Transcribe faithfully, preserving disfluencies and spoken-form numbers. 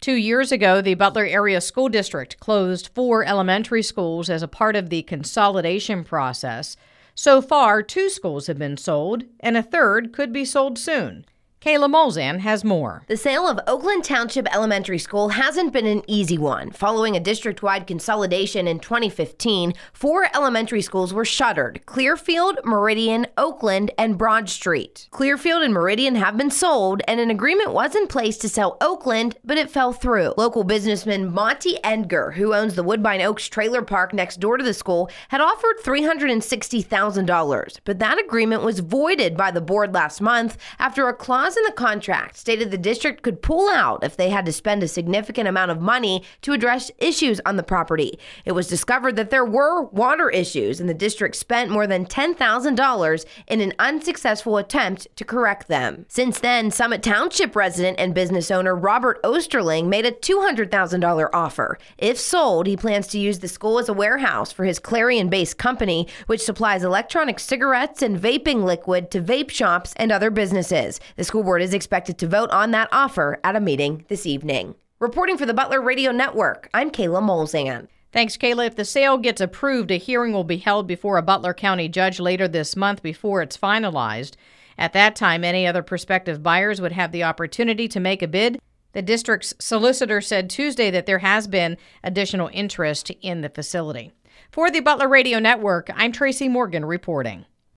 Two years ago, the Butler Area School District closed four elementary schools as a part of the consolidation process. So far, two schools have been sold, and a third could be sold soon. Kayla Molzan has more. The sale of Oakland Township Elementary School hasn't been an easy one. Following a district-wide consolidation in twenty fifteen, four elementary schools were shuttered: Clearfield, Meridian, Oakland, and Broad Street. Clearfield and Meridian have been sold, and an agreement was in place to sell Oakland, but it fell through. Local businessman Monty Edgar, who owns the Woodbine Oaks trailer park next door to the school, had offered three hundred sixty thousand dollars, but that agreement was voided by the board last month after a clause in the contract stated the district could pull out if they had to spend a significant amount of money to address issues on the property. It was discovered that there were water issues, and the district spent more than ten thousand dollars in an unsuccessful attempt to correct them. Since then, Summit Township resident and business owner Robert Osterling made a two hundred thousand dollars offer. If sold, he plans to use the school as a warehouse for his Clarion-based company, which supplies electronic cigarettes and vaping liquid to vape shops and other businesses. The school board is expected to vote on that offer at a meeting this evening. Reporting for the Butler Radio Network, I'm Kayla Molzan. Thanks, Kayla. If the sale gets approved, a hearing will be held before a Butler County judge later this month before it's finalized. At that time, any other prospective buyers would have the opportunity to make a bid. The district's solicitor said Tuesday that there has been additional interest in the facility. For the Butler Radio Network, I'm Tracy Morgan reporting.